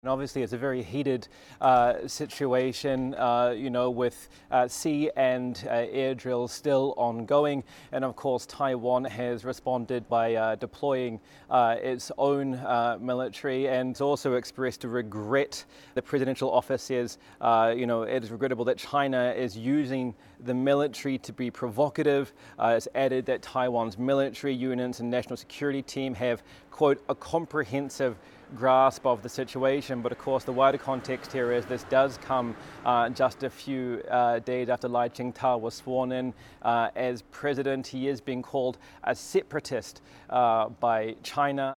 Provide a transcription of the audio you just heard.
And obviously, it's a very heated situation, with sea and air drills still ongoing. And of course, Taiwan has responded by deploying its own military and also expressed regret. The presidential office says, it is regrettable that China is using the military to be provocative. It's added that Taiwan's military units and national security team have, quote, a comprehensive grasp of the situation. But of course, the wider context here is this does come just a few days after Lai Ching-te was sworn in as president. He is being called a separatist by China.